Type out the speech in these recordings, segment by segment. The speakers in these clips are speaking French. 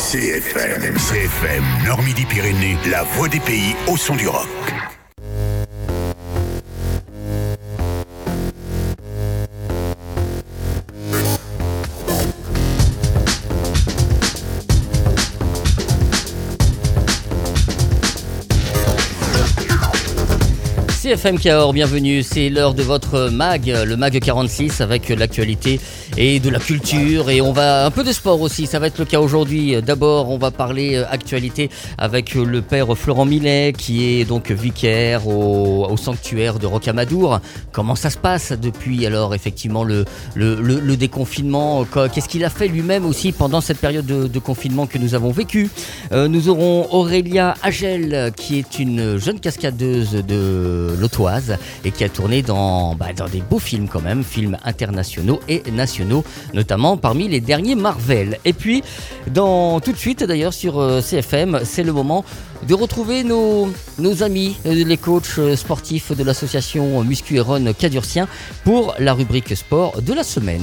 CFM, Nord-Midi-Pyrénées, la voix des pays au son du rock. CFM Cahors, bienvenue, c'est l'heure de votre MAG, le MAG 46 avec l'actualité et de la culture et on va un peu de sport aussi, ça va être le cas aujourd'hui. D'abord on va parler actualité avec le père Florent Millet qui est donc vicaire au sanctuaire de Rocamadour. Comment ça se passe depuis alors effectivement le déconfinement, qu'est-ce qu'il a fait lui-même aussi pendant cette période de confinement que nous avons vécu. Nous aurons Aurélia Agel qui est une jeune cascadeuse de l'Autoise et qui a tourné dans des beaux films quand même, films internationaux et nationaux, notamment parmi les derniers Marvel. Et puis, tout de suite d'ailleurs sur CFM, c'est le moment de retrouver nos amis, les coachs sportifs de l'association Muscu et Run Cadurcien pour la rubrique sport de la semaine.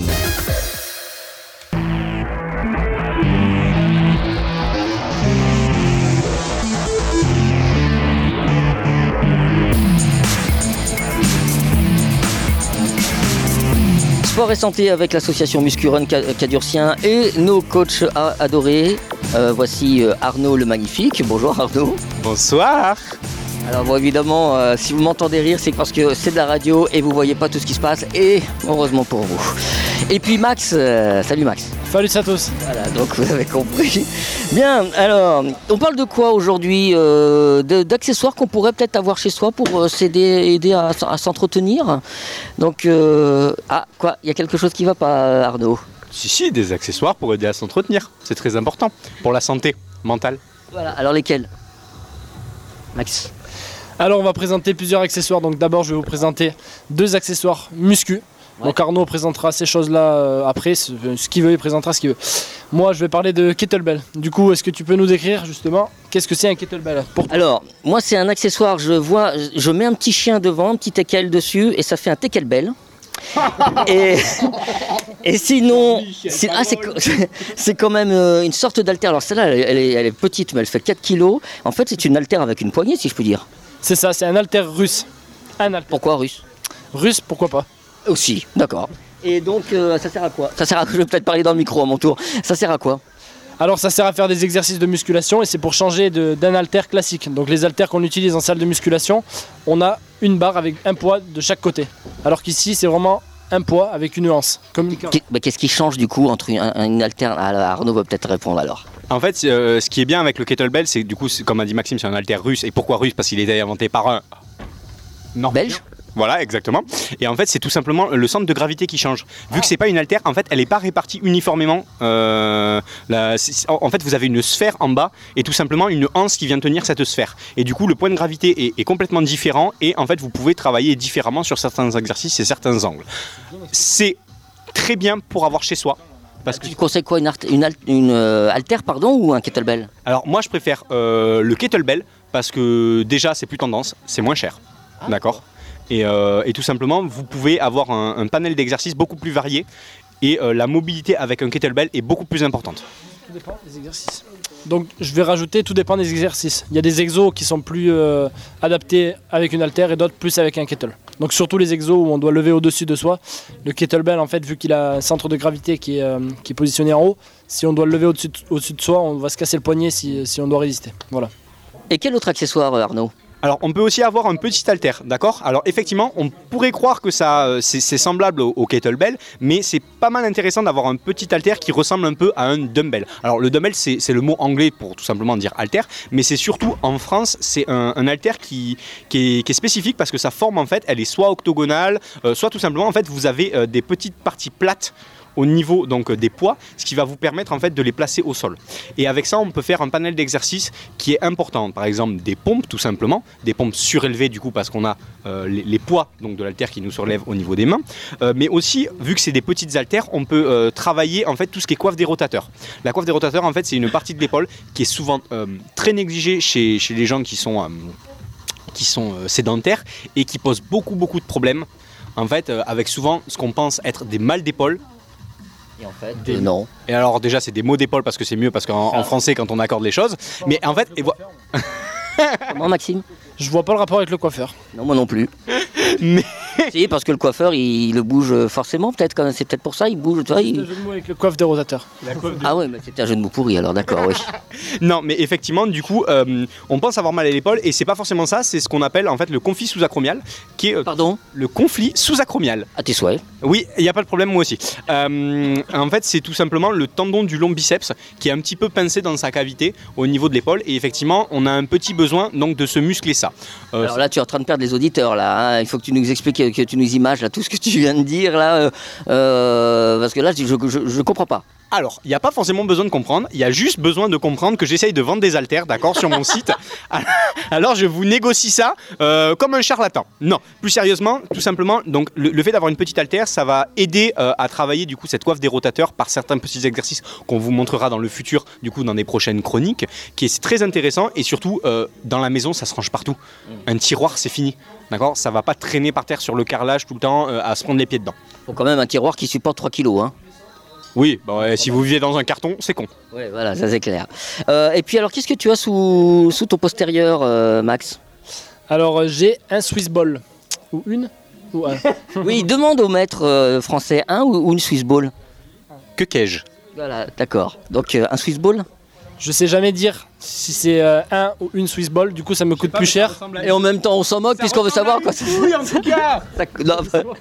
Sport et santé avec l'association Muscu Run Cadurcien et nos coachs adorés. Voici Arnaud le Magnifique. Bonjour Arnaud. Bonsoir. Alors bon, évidemment, si vous m'entendez rire, c'est parce que c'est de la radio et vous voyez pas tout ce qui se passe. Et heureusement pour vous. Et puis Max, salut Max. Salut Satos. Voilà, donc vous avez compris. Bien, alors, on parle de quoi aujourd'hui d'accessoires qu'on pourrait peut-être avoir chez soi pour aider à s'entretenir. Donc, quoi, il y a quelque chose qui va pas, Arnaud? Si, des accessoires pour aider à s'entretenir. C'est très important pour la santé mentale. Voilà, alors lesquels, Max? Alors on va présenter plusieurs accessoires. Donc d'abord je vais vous présenter 2 accessoires muscu. Ouais. Donc Arnaud présentera ces choses-là après, ce qu'il veut, il présentera ce qu'il veut. Moi je vais parler de kettlebell. Du coup, est-ce que tu peux nous décrire justement qu'est-ce que c'est un kettlebell pour toi? Alors, moi c'est un accessoire, je mets un petit chien devant, un petit teckel dessus et ça fait un teckelbell. et sinon, c'est quand même une sorte d'haltère. Alors celle-là, elle est petite, mais elle fait 4 kilos. En fait, c'est une haltère avec une poignée, si je peux dire. C'est ça, c'est un haltère russe. Pourquoi russe? Russe, pourquoi pas? Aussi, d'accord. Et donc, ça sert à quoi? Je vais peut-être parler dans le micro à mon tour. Ça sert à quoi? Alors ça sert à faire des exercices de musculation et c'est pour changer d'un haltère classique. Donc les haltères qu'on utilise en salle de musculation, on a une barre avec un poids de chaque côté. Alors qu'ici c'est vraiment un poids avec une anse. Qu'est-ce qui change du coup entre une haltère? Arnaud va peut-être répondre alors. En fait, ce qui est bien avec le kettlebell, c'est du coup, comme a dit Maxime, c'est un haltère russe. Et pourquoi russe? Parce qu'il a été inventé par un Belge. Voilà, exactement. Et en fait, c'est tout simplement le centre de gravité qui change. Vu que c'est pas une haltère, en fait, elle n'est pas répartie uniformément. En fait, vous avez une sphère en bas et tout simplement une anse qui vient tenir cette sphère. Et du coup, le point de gravité est complètement différent et en fait, vous pouvez travailler différemment sur certains exercices et certains angles. C'est très bien pour avoir chez soi. Tu conseilles quoi, une haltère ou un kettlebell? Alors moi, je préfère le kettlebell parce que déjà, c'est plus tendance, c'est moins cher. D'accord. Et tout simplement, vous pouvez avoir un panel d'exercices beaucoup plus varié et la mobilité avec un kettlebell est beaucoup plus importante. Tout dépend des exercices. Donc je vais rajouter, tout dépend des exercices. Il y a des exos qui sont plus adaptés avec une haltère et d'autres plus avec un kettle. Donc surtout les exos où on doit lever au-dessus de soi. Le kettlebell, en fait, vu qu'il a un centre de gravité qui est positionné en haut, si on doit le lever au-dessus de soi, on va se casser le poignet si on doit résister. Voilà. Et quel autre accessoire, Arnaud? Alors on peut aussi avoir un petit haltère, d'accord? Alors effectivement, on pourrait croire que c'est semblable au kettlebell, mais c'est pas mal intéressant d'avoir un petit haltère qui ressemble un peu à un dumbbell. Alors le dumbbell, c'est le mot anglais pour tout simplement dire haltère, mais c'est surtout en France, c'est un haltère qui est spécifique parce que sa forme en fait, elle est soit octogonale, soit tout simplement en fait vous avez des petites parties plates au niveau donc des poids, ce qui va vous permettre en fait de les placer au sol. Et avec ça, on peut faire un panel d'exercices qui est important. Par exemple, des pompes tout simplement, des pompes surélevées du coup parce qu'on a les poids donc de l'haltère qui nous surélève au niveau des mains. Mais aussi, vu que c'est des petites haltères, on peut travailler en fait tout ce qui est coiffe des rotateurs. La coiffe des rotateurs, en fait, c'est une partie de l'épaule qui est souvent très négligée chez les gens qui sont sédentaires et qui posent beaucoup de problèmes. En fait, avec souvent ce qu'on pense être des mal d'épaule. Et en fait, non. Et alors déjà c'est des mots d'épaule parce que c'est mieux parce qu'en français quand on accorde les choses. Mais en fait, Comment, Maxime? Je vois pas le rapport avec le coiffeur. Non, moi non plus. Mais Si, parce que le coiffeur, il le bouge forcément, peut-être. C'est peut-être pour ça, il bouge. Tu vois, C'est un jeu de mots avec le coiffe des rotateurs. Ah ouais, mais c'était un jeu de mots pourri, alors d'accord, oui. non, mais effectivement, du coup, on pense avoir mal à l'épaule et c'est pas forcément ça. C'est ce qu'on appelle en fait le conflit sous-acromial, qui est Pardon? le conflit sous-acromial. À tes souhaits. Oui, il n'y a pas de problème, moi aussi. En fait, c'est tout simplement le tendon du long biceps qui est un petit peu pincé dans sa cavité au niveau de l'épaule. Et effectivement, on a un petit besoin donc de se muscler ça. Alors là, tu es en train de perdre les auditeurs, là. Hein. Il faut que tu nous expliques, que tu nous images là, tout ce que tu viens de dire, là. Parce que là, je comprends pas. Alors, il n'y a pas forcément besoin de comprendre, il y a juste besoin de comprendre que j'essaye de vendre des haltères, d'accord, sur mon site. Alors, je vous négocie ça comme un charlatan. Non, plus sérieusement, tout simplement, donc le fait d'avoir une petite haltère, ça va aider à travailler du coup cette coiffe des rotateurs par certains petits exercices qu'on vous montrera dans le futur, du coup dans des prochaines chroniques, qui est très intéressant et surtout dans la maison, ça se range partout. Un tiroir, c'est fini. D'accord, ça va pas traîner par terre sur le carrelage tout le temps à se prendre les pieds dedans. Faut quand même un tiroir qui supporte 3 kilos, hein. Oui, bon, si vous vivez dans un carton, c'est con. Oui, voilà, ça c'est clair. Et puis alors, qu'est-ce que tu as sous ton postérieur, Max? Alors j'ai un Swiss ball. Ou une ou un. Oui, demande au maître français un ou une Swiss ball. Que qu'ai-je? Voilà, d'accord. Donc un Swiss ball. Je sais jamais dire si c'est un ou une Swiss ball, du coup ça me coûte plus cher. Et en même temps, on s'en moque puisqu'on veut savoir quoi. Oui, en tout cas. Non,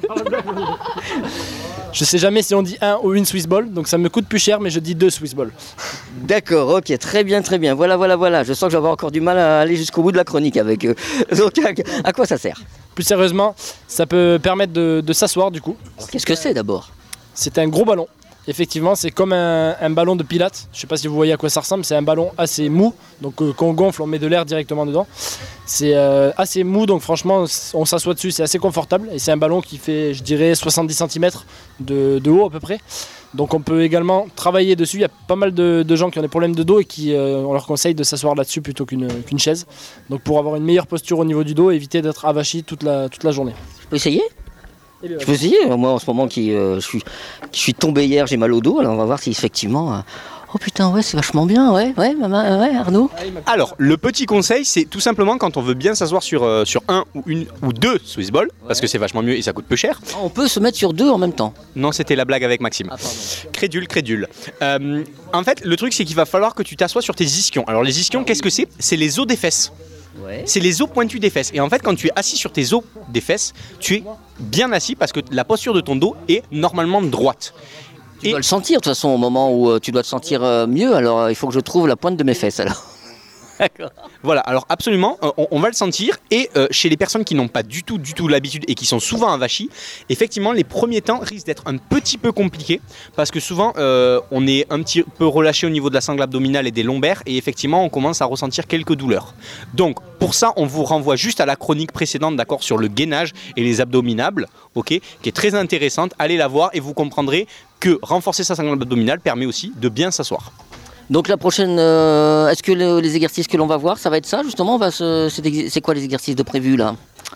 Je sais jamais si on dit un ou une Swiss ball, donc ça me coûte plus cher, mais je dis 2 Swiss balls. d'accord, ok, très bien, très bien. Voilà. Je sens que j'avais encore du mal à aller jusqu'au bout de la chronique avec eux. Donc à quoi ça sert? Plus sérieusement, ça peut permettre de s'asseoir du coup. Alors, qu'est-ce que c'est d'abord? C'est un gros ballon. Effectivement, c'est comme un ballon de pilates. Je sais pas si vous voyez à quoi ça ressemble. C'est un ballon assez mou. Donc quand on gonfle, on met de l'air directement dedans. C'est assez mou, donc franchement, on s'assoit dessus. C'est assez confortable. Et c'est un ballon qui fait, je dirais, 70 cm de haut à peu près. Donc on peut également travailler dessus. Il y a pas mal de gens qui ont des problèmes de dos et qui, on leur conseille de s'asseoir là-dessus plutôt qu'une chaise. Donc pour avoir une meilleure posture au niveau du dos et éviter d'être avachi toute la journée. Je peux essayer? Je peux essayer. Moi, en ce moment, je suis tombé hier, j'ai mal au dos. Alors on va voir si effectivement. Oh putain, ouais, c'est vachement bien, ouais, Arnaud. Alors, le petit conseil, c'est tout simplement quand on veut bien s'asseoir sur un ou une ou deux Swiss balls, parce que c'est vachement mieux et ça coûte peu cher. On peut se mettre sur 2 en même temps. Non, c'était la blague avec Maxime. Ah, pardon. Crédule. En fait, le truc, c'est qu'il va falloir que tu t'assoies sur tes ischions. Alors, les ischions, qu'est-ce que c'est? C'est les os des fesses. Ouais. C'est les os pointus des fesses. Et en fait, quand tu es assis sur tes os des fesses, tu es bien assis parce que la posture de ton dos est normalement droite. Tu dois le sentir de toute façon au moment où tu dois te sentir mieux. Alors il faut que je trouve la pointe de mes fesses alors. D'accord. Voilà, alors absolument, on va le sentir. Et chez les personnes qui n'ont pas du tout l'habitude et qui sont souvent avachis, effectivement, les premiers temps risquent d'être un petit peu compliqués parce que souvent, on est un petit peu relâché au niveau de la sangle abdominale et des lombaires et effectivement, on commence à ressentir quelques douleurs. Donc, pour ça, on vous renvoie juste à la chronique précédente, d'accord, sur le gainage et les abdominables, ok, qui est très intéressante. Allez la voir et vous comprendrez que renforcer sa sangle abdominale permet aussi de bien s'asseoir. Donc la prochaine, est-ce que les exercices que l'on va voir, ça va être ça justement? C'est quoi les exercices de prévu là,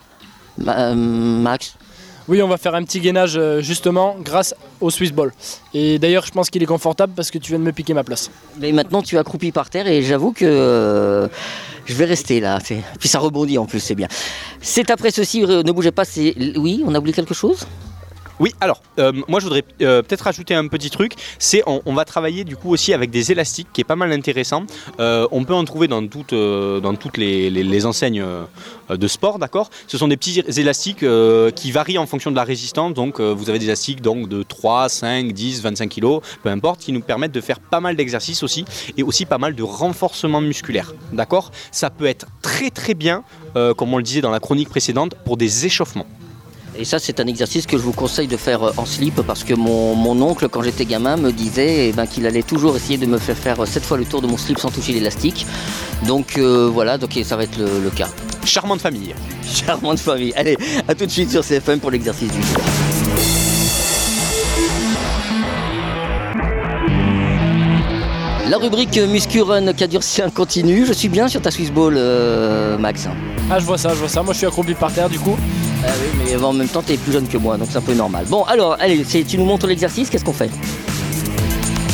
Max? Oui, on va faire un petit gainage justement grâce au Swiss ball. Et d'ailleurs, je pense qu'il est confortable parce que tu viens de me piquer ma place. Mais maintenant tu es accroupi par terre et j'avoue que je vais rester là. Puis ça rebondit en plus, c'est bien. C'est après ceci, ne bougez pas, oui, on a oublié quelque chose? Oui, alors, moi je voudrais peut-être rajouter un petit truc, c'est on va travailler du coup aussi avec des élastiques qui est pas mal intéressant. On peut en trouver dans toutes les enseignes de sport, d'accord. Ce sont des petits élastiques qui varient en fonction de la résistance, donc vous avez des élastiques donc, de 3, 5, 10, 25 kg, peu importe, qui nous permettent de faire pas mal d'exercices aussi, et aussi pas mal de renforcement musculaire, d'accord. Ça peut être très très bien, comme on le disait dans la chronique précédente, pour des échauffements. Et ça, c'est un exercice que je vous conseille de faire en slip parce que mon oncle, quand j'étais gamin, me disait qu'il allait toujours essayer de me faire 7 fois le tour de mon slip sans toucher l'élastique. Donc voilà, donc ça va être le cas. Charmante famille. Charmante famille. Allez, à tout de suite sur CFM pour l'exercice du jour. La rubrique Muscurun qu'a durci continue. Je suis bien sur ta Swiss Ball, Max. Ah, je vois ça. Moi, je suis accroupi par terre du coup. Ah oui, mais en même temps, tu es plus jeune que moi, donc c'est un peu normal. Bon, alors, allez, tu nous montres l'exercice, qu'est-ce qu'on fait?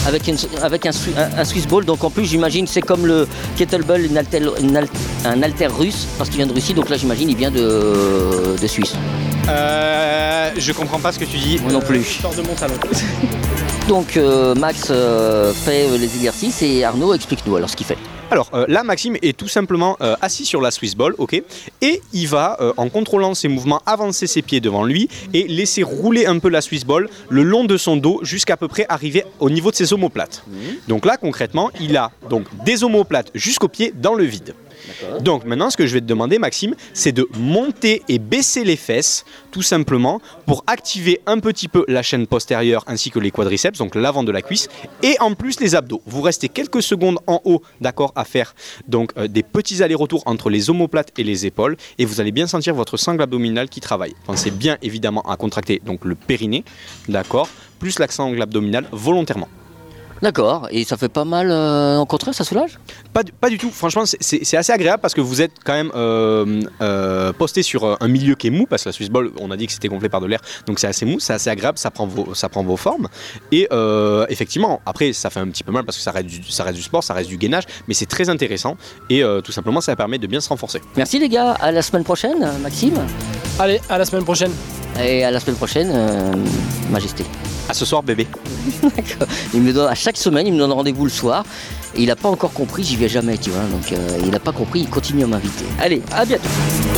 avec un Swiss ball. Donc en plus, j'imagine, c'est comme le kettlebell, un halter russe, parce qu'il vient de Russie. Donc là, j'imagine, il vient de Suisse. Je comprends pas ce que tu dis. Moi non plus. Je sors de mon salon. Donc Max fait les exercices et Arnaud, explique-nous alors ce qu'il fait. Alors là, Maxime est tout simplement assis sur la Swiss ball, ok, et il va, en contrôlant ses mouvements, avancer ses pieds devant lui et laisser rouler un peu la Swiss ball le long de son dos jusqu'à peu près arriver au niveau de ses omoplates. Donc là, concrètement, il a donc des omoplates jusqu'aux pieds dans le vide. D'accord. Donc maintenant, ce que je vais te demander, Maxime, c'est de monter et baisser les fesses, tout simplement, pour activer un petit peu la chaîne postérieure ainsi que les quadriceps, donc l'avant de la cuisse, et en plus les abdos. Vous restez quelques secondes en haut, d'accord, à faire donc des petits allers-retours entre les omoplates et les épaules, et vous allez bien sentir votre sangle abdominale qui travaille. Pensez bien évidemment à contracter donc le périnée, d'accord, plus l'axe sangle abdominale volontairement. D'accord, et ça fait pas mal en contraire, ça soulage ? Pas du tout, franchement c'est assez agréable parce que vous êtes quand même posté sur un milieu qui est mou, parce que la Swiss ball, on a dit que c'était gonflé par de l'air, donc c'est assez mou, c'est assez agréable, ça prend vos formes, et effectivement, après ça fait un petit peu mal parce que ça reste du sport, ça reste du gainage, mais c'est très intéressant, et tout simplement ça permet de bien se renforcer. Merci les gars, à la semaine prochaine, Maxime. Allez, à la semaine prochaine. Et à la semaine prochaine, Majesté. À ce soir, bébé. Il me donne, à chaque semaine, il me donne rendez-vous le soir. Et il n'a pas encore compris, j'y vais jamais, tu vois. Donc il n'a pas compris, il continue à m'inviter. Allez, à bientôt.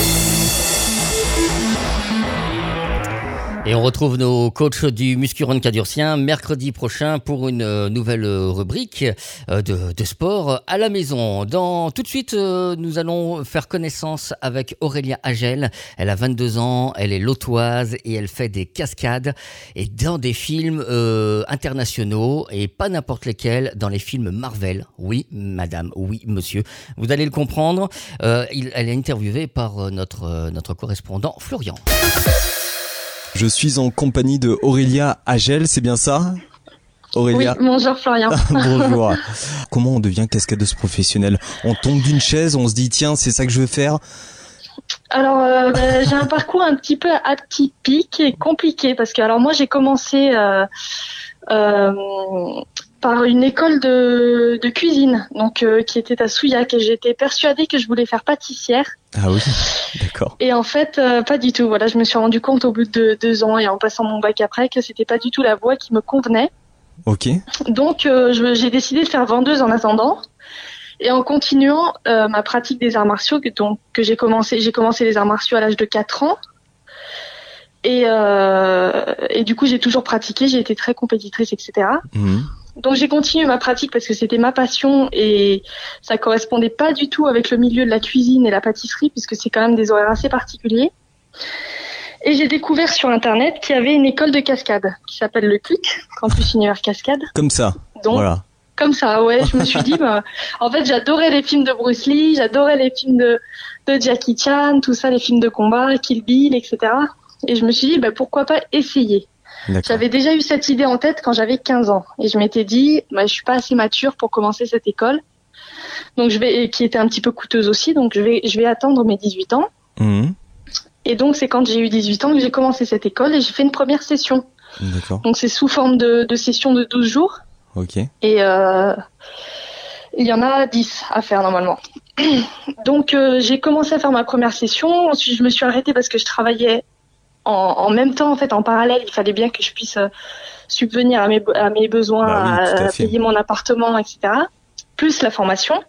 Et on retrouve nos coachs du Muscuron Cadurcien mercredi prochain pour une nouvelle rubrique de sport à la maison. Tout de suite, nous allons faire connaissance avec Aurélia Agel. Elle a 22 ans, elle est lotoise et elle fait des cascades et dans des films internationaux et pas n'importe lesquels, dans les films Marvel. Oui, madame, oui, monsieur. Vous allez le comprendre. Elle est interviewée par notre correspondant Florian. Je suis en compagnie de Aurélia Agel, c'est bien ça ? Aurélia. Oui, bonjour Florian. Bonjour. Comment on devient cascadeuse professionnelle ? On tombe d'une chaise, on se dit tiens, c'est ça que je veux faire ? Alors, j'ai un parcours un petit peu atypique et compliqué parce que alors moi j'ai commencé par une école de cuisine, donc qui était à Souillac, et j'étais persuadée que je voulais faire pâtissière. Ah oui, d'accord. Et en fait, pas du tout. Voilà, je me suis rendu compte au bout de 2 ans et en passant mon bac après que c'était pas du tout la voie qui me convenait. Ok. Donc, j'ai décidé de faire vendeuse en attendant. Et en continuant ma pratique des arts martiaux, que j'ai commencé les arts martiaux à l'âge de 4 ans. Et du coup, j'ai toujours pratiqué, j'ai été très compétitrice, etc. Donc j'ai continué ma pratique parce que c'était ma passion et ça correspondait pas du tout avec le milieu de la cuisine et la pâtisserie puisque c'est quand même des horaires assez particuliers. Et j'ai découvert sur internet qu'il y avait une école de cascade qui s'appelle le CUC, Campus Univers Cascade. Comme ça. Donc, voilà. Comme ça, ouais. Je me suis dit, en fait, j'adorais les films de Bruce Lee, j'adorais les films de Jackie Chan, tout ça, les films de combat, Kill Bill, etc. Et je me suis dit, pourquoi pas essayer. D'accord. J'avais déjà eu cette idée en tête quand j'avais 15 ans. Et je m'étais dit, je suis pas assez mature pour commencer cette école. Donc qui était un petit peu coûteuse aussi. Donc je vais attendre mes 18 ans. Et donc c'est quand j'ai eu 18 ans que j'ai commencé cette école et j'ai fait une première session. D'accord. Donc c'est sous forme de session de 12 jours. Ok. Et il y en a 10 à faire normalement. Donc j'ai commencé à faire ma première session. Ensuite je me suis arrêtée parce que je travaillais en même temps, en fait, en parallèle. Il fallait bien que je puisse subvenir à mes besoins, à payer mon appartement, etc. Plus la formation.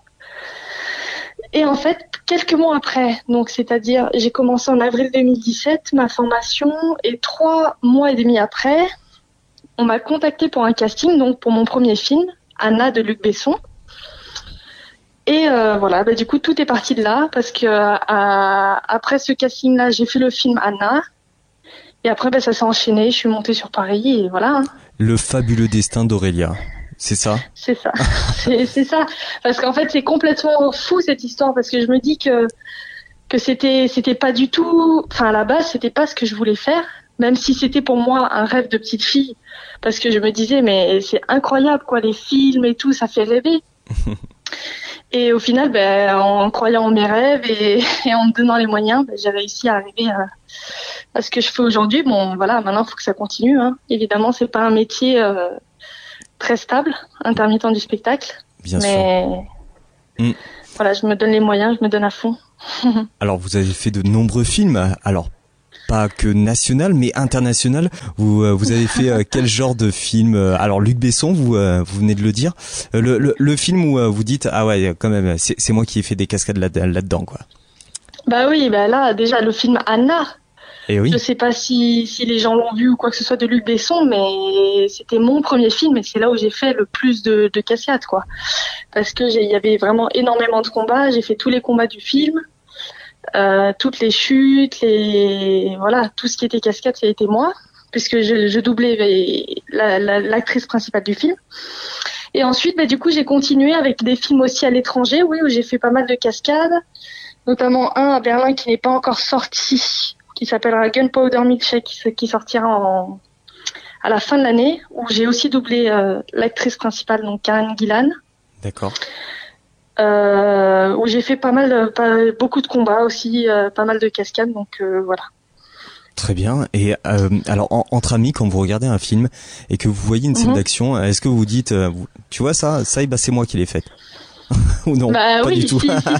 Et en fait, quelques mois après, donc c'est-à-dire, j'ai commencé en avril 2017 ma formation, et 3 mois et demi après, on m'a contacté pour un casting, donc pour mon premier film, Anna de Luc Besson. Et voilà, du coup, tout est parti de là, parce que après ce casting-là, j'ai fait le film Anna. Et après, ça s'est enchaîné, je suis montée sur Paris et voilà. Le fabuleux destin d'Aurélia, c'est ça ? C'est ça, c'est ça. Parce qu'en fait, c'est complètement fou cette histoire, parce que je me dis que c'était pas du tout... Enfin, à la base, c'était pas ce que je voulais faire, même si c'était pour moi un rêve de petite fille. Parce que je me disais, mais c'est incroyable, quoi, les films et tout, ça fait rêver. Et au final, en croyant en mes rêves et en me donnant les moyens, j'ai réussi à arriver à ce que je fais aujourd'hui. Bon, voilà, maintenant, il faut que ça continue. Hein. Évidemment, c'est pas un métier très stable, intermittent du spectacle. Bien mais sûr. Voilà, je me donne les moyens, je me donne à fond. Alors, vous avez fait de nombreux films. Alors, pas que national, mais international. Vous avez fait quel genre de film? Alors, Luc Besson, vous venez de le dire. Le film où vous dites, ah ouais, quand même, c'est moi qui ai fait des cascades là-dedans, quoi. Bah oui, bah là, déjà, le film Anna. Et oui. Je sais pas si les gens l'ont vu ou quoi que ce soit de Luc Besson, mais c'était mon premier film et c'est là où j'ai fait le plus de cascades, quoi. Parce que il y avait vraiment énormément de combats. J'ai fait tous les combats du film, toutes les chutes, voilà, tout ce qui était cascade, ça a été moi, puisque je doublais l'actrice principale du film. Et ensuite, bah, du coup, j'ai continué avec des films aussi à l'étranger, oui, où j'ai fait pas mal de cascades, notamment un à Berlin qui n'est pas encore sorti, qui s'appellera Gunpowder Milkshake, qui sortira à la fin de l'année, où j'ai aussi doublé l'actrice principale, donc Karen Gillan. D'accord. Où j'ai fait beaucoup de combats aussi, pas mal de cascades, donc voilà. Très bien. Et alors, entre amis, quand vous regardez un film et que vous voyez une scène d'action, est-ce que vous dites, tu vois ça, bah, c'est moi qui l'ai faite? Ou non, bah, pas oui, du tout.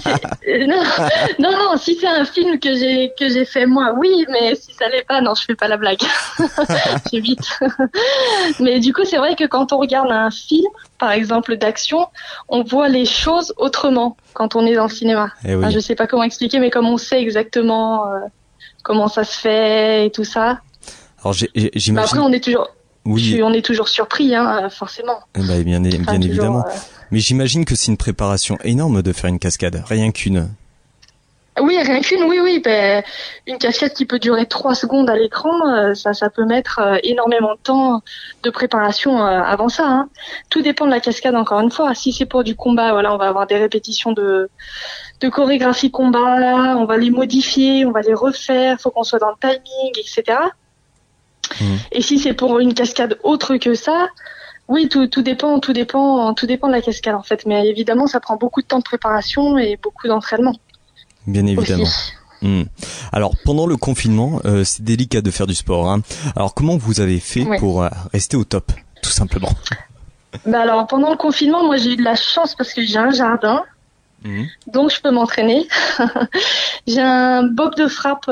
non, si c'est un film que j'ai fait moi, oui, mais si ça l'est pas, non, je fais pas la blague. J'évite. Mais du coup, c'est vrai que quand on regarde un film, par exemple d'action, on voit les choses autrement quand on est dans le cinéma. Eh oui. Enfin, je sais pas comment expliquer, mais comme on sait exactement comment ça se fait et tout ça. Alors j'imagine. Bah après, on est toujours. Oui. On est toujours surpris, hein, forcément. Bah, bien évidemment. Mais j'imagine que c'est une préparation énorme de faire une cascade, rien qu'une. Oui, rien qu'une, oui. Ben, une cascade qui peut durer 3 secondes à l'écran, ça peut mettre énormément de temps de préparation avant ça. Hein. Tout dépend de la cascade, encore une fois. Si c'est pour du combat, voilà, on va avoir des répétitions de chorégraphie combat, on va les modifier, on va les refaire, faut qu'on soit dans le timing, etc. Et si c'est pour une cascade autre que ça, oui, tout dépend de la cascade en fait. Mais évidemment, ça prend beaucoup de temps de préparation et beaucoup d'entraînement. Bien évidemment. Alors pendant le confinement, c'est délicat de faire du sport. Hein. Alors comment vous avez fait pour rester au top, tout simplement? Bah alors pendant le confinement, moi j'ai eu de la chance parce que j'ai un jardin, donc je peux m'entraîner. J'ai un bob de frappe.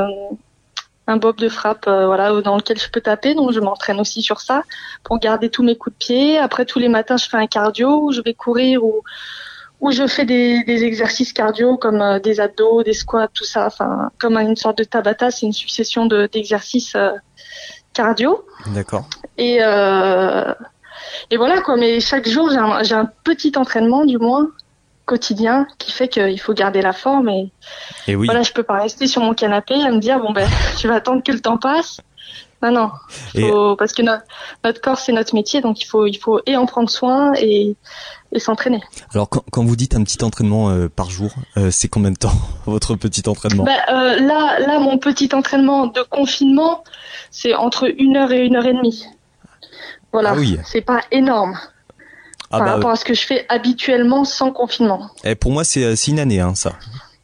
Voilà, dans lequel je peux taper, donc je m'entraîne aussi sur ça pour garder tous mes coups de pied. Après, tous les matins, je fais un cardio où je vais courir ou je fais des exercices cardio comme des abdos, des squats, tout ça, enfin comme une sorte de Tabata, c'est une succession d'exercices cardio. D'accord. Et voilà quoi, mais chaque jour j'ai un petit entraînement du moins quotidien qui fait qu'il faut garder la forme et oui. Voilà, je peux pas rester sur mon canapé à me dire bon ben je vais attendre que le temps passe. Non, parce que notre corps c'est notre métier, donc il faut et en prendre soin et s'entraîner. Alors quand vous dites un petit entraînement par jour, c'est combien de temps votre petit entraînement? Là mon petit entraînement de confinement c'est entre 1 heure et 1 heure et demie. Voilà, oui. C'est pas énorme. Par rapport à ce que je fais habituellement sans confinement. Et pour moi, c'est une année, hein, ça.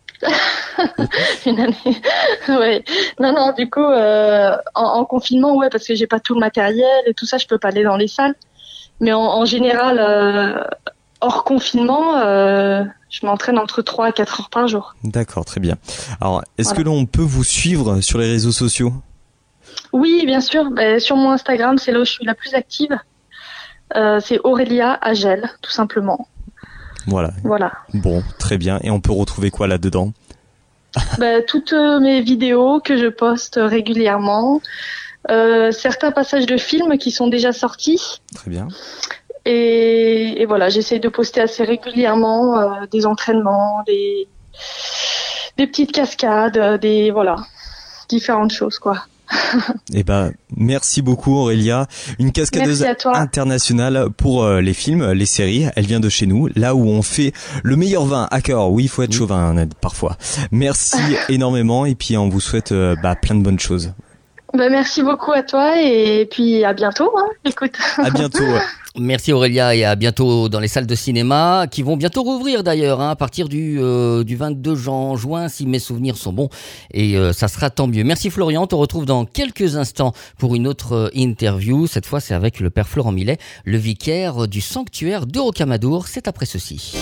Une année. Ouais. Non, du coup, en confinement, ouais, parce que j'ai pas tout le matériel et tout ça, je peux pas aller dans les salles. Mais en général, hors confinement, je m'entraîne entre 3 à 4 heures par jour. D'accord, très bien. Alors, est-ce que l'on peut vous suivre sur les réseaux sociaux? Oui, bien sûr. Sur mon Instagram, c'est là où je suis la plus active. C'est Aurélia Agel, tout simplement. Voilà. Bon, très bien. Et on peut retrouver quoi là-dedans? Toutes mes vidéos que je poste régulièrement. Certains passages de films qui sont déjà sortis. Très bien. Et voilà, j'essaie de poster assez régulièrement des entraînements, des petites cascades, différentes choses, quoi. Merci beaucoup Aurélia, une cascadeuse internationale pour les films, les séries. Elle vient de chez nous, là où on fait le meilleur vin à Cahors. Oui, il faut être chauvin parfois. Merci énormément et puis on vous souhaite plein de bonnes choses. Merci beaucoup à toi et puis à bientôt. Hein, écoute. À bientôt. Merci Aurélia et à bientôt dans les salles de cinéma qui vont bientôt rouvrir d'ailleurs à partir du 22 juin si mes souvenirs sont bons et ça sera tant mieux. Merci Florian, on te retrouve dans quelques instants pour une autre interview. Cette fois c'est avec le père Florent Millet, le vicaire du sanctuaire de Rocamadour. C'est après ceci.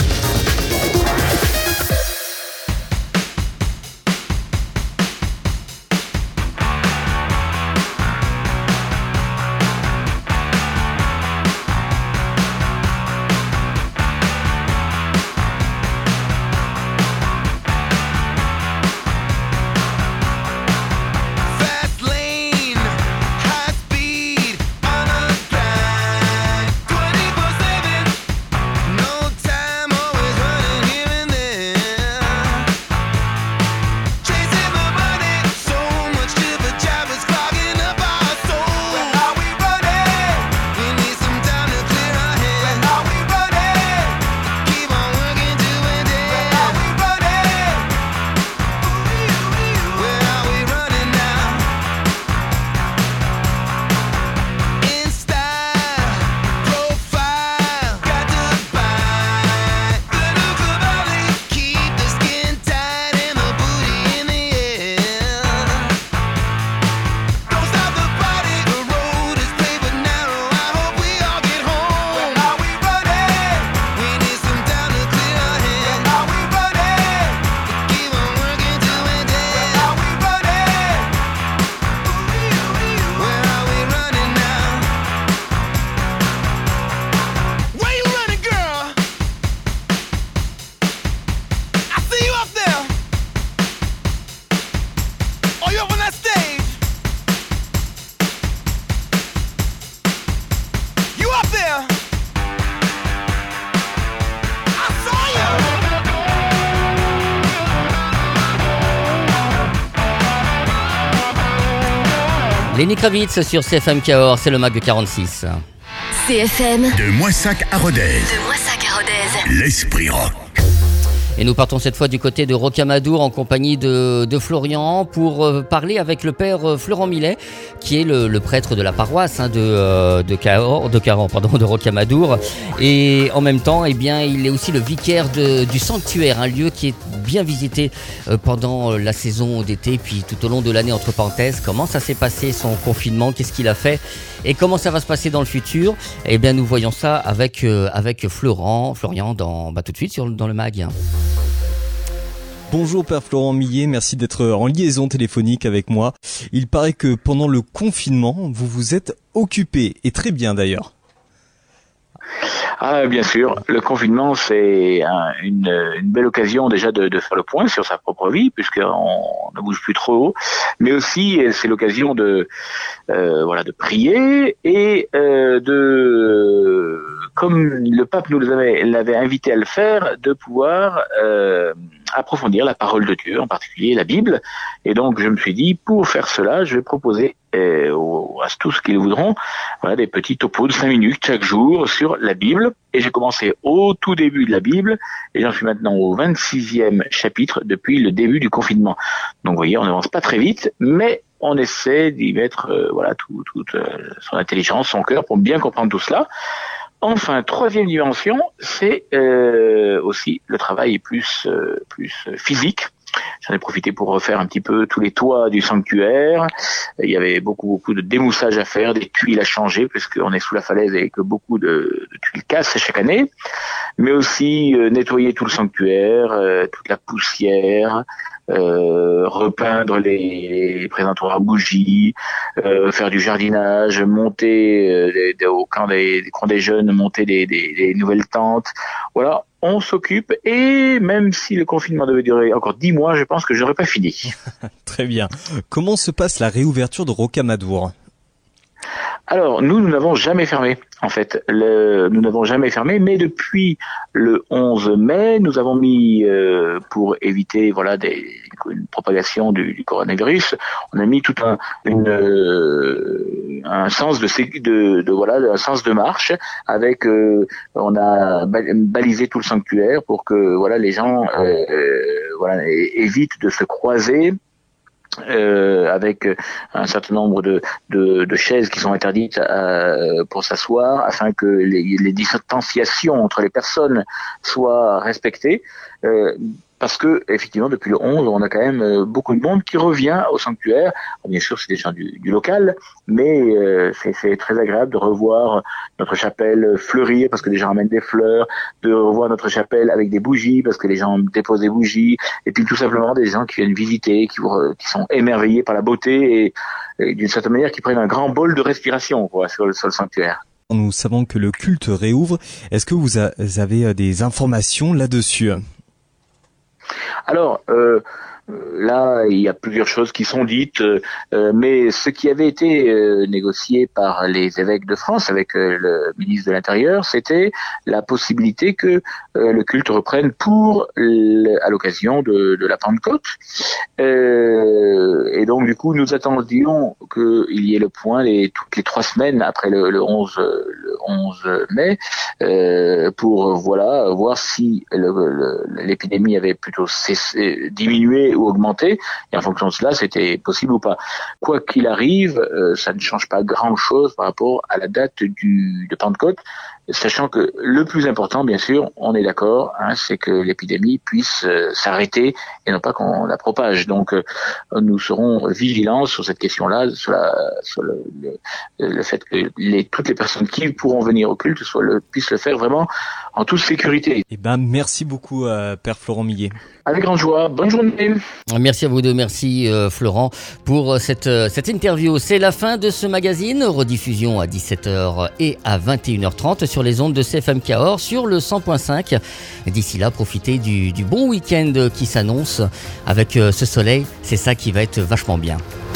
Lenny Kravitz sur CFM Cahors, c'est le Mag 46. CFM. De Moissac à Rodez. L'esprit rock. Et nous partons cette fois du côté de Rocamadour en compagnie de Florian pour parler avec le père Florent Millet, qui est le prêtre de la paroisse de Rocamadour. Et en même temps, eh bien, il est aussi le vicaire du sanctuaire, un lieu qui est bien visité pendant la saison d'été, puis tout au long de l'année, entre parenthèses. Comment ça s'est passé son confinement, qu'est-ce qu'il a fait et comment ça va se passer dans le futur? Eh bien, nous voyons ça avec Florian tout de suite dans le mag. Bonjour Père Florent Millet, merci d'être en liaison téléphonique avec moi. Il paraît que pendant le confinement, vous vous êtes occupé, et très bien d'ailleurs. Ah, bien sûr, le confinement c'est une belle occasion déjà de faire le point sur sa propre vie puisqu'on ne bouge plus trop, mais aussi c'est l'occasion de prier et comme le pape nous l'avait invité à le faire, de pouvoir approfondir la parole de Dieu, en particulier la Bible. Et donc je me suis dit, pour faire cela, je vais proposer à tous ceux qui le voudront, des petits topos de 5 minutes chaque jour sur la Bible. Et j'ai commencé au tout début de la Bible, et j'en suis maintenant au 26e chapitre depuis le début du confinement. Donc vous voyez, on n'avance pas très vite, mais on essaie d'y mettre toute son intelligence, son cœur, pour bien comprendre tout cela. Enfin, troisième dimension, c'est aussi le travail plus physique. J'en ai profité pour refaire un petit peu tous les toits du sanctuaire. Il y avait beaucoup de démoussage à faire, des tuiles à changer, puisqu'on est sous la falaise et que beaucoup de tuiles cassent chaque année. Mais aussi nettoyer tout le sanctuaire, toute la poussière, repeindre les présentoirs bougies, faire du jardinage, monter au camp des jeunes, monter des nouvelles tentes. Voilà, on s'occupe, et même si le confinement devait durer encore 10 mois, je pense que j'aurais pas fini. Très bien. Comment se passe la réouverture de Rocamadour ? Alors, nous n'avons jamais fermé, en fait. Nous n'avons jamais fermé, mais depuis le 11 mai, nous avons mis, pour éviter une propagation du coronavirus, on a mis tout un sens un sens de marche avec, on a balisé tout le sanctuaire pour que les gens évitent de se croiser avec un certain nombre de chaises qui sont interdites pour s'asseoir, afin que les distanciations entre les personnes soient respectées. Parce que, effectivement, depuis le 11, on a quand même beaucoup de monde qui revient au sanctuaire. Bien sûr, c'est des gens du local, mais c'est très agréable de revoir notre chapelle fleurir parce que les gens amènent des fleurs, de revoir notre chapelle avec des bougies parce que les gens déposent des bougies, et puis tout simplement des gens qui viennent visiter, qui sont émerveillés par la beauté et d'une certaine manière qui prennent un grand bol de respiration, quoi, sur le sanctuaire. Nous savons que le culte réouvre. Est-ce que vous avez des informations là-dessus ? Alors, là, il y a plusieurs choses qui sont dites, mais ce qui avait été négocié par les évêques de France avec le ministre de l'Intérieur, c'était la possibilité que le culte reprenne à l'occasion de la Pentecôte. Et donc, du coup, nous attendions qu'il y ait le point toutes les 3 semaines après le 11 mai, pour voir si l'épidémie avait plutôt diminué ou augmenté, et en fonction de cela, c'était possible ou pas. Quoi qu'il arrive, ça ne change pas grand-chose par rapport à la date de Pentecôte, sachant que le plus important, bien sûr, on est d'accord, c'est que l'épidémie puisse s'arrêter et non pas qu'on la propage. Donc, nous serons vigilants sur cette question-là, sur le fait que toutes les personnes qui pourront venir au culte puissent le faire vraiment en toute sécurité. Merci beaucoup, Père Florent Millet. Avec grande joie. Bonne journée. Merci à vous deux. Merci Florent pour cette interview. C'est la fin de ce magazine. Rediffusion à 17h et à 21h30 sur les ondes de CFM Cahors sur le 100.5. D'ici là, profitez du bon week-end qui s'annonce avec ce soleil. C'est ça qui va être vachement bien.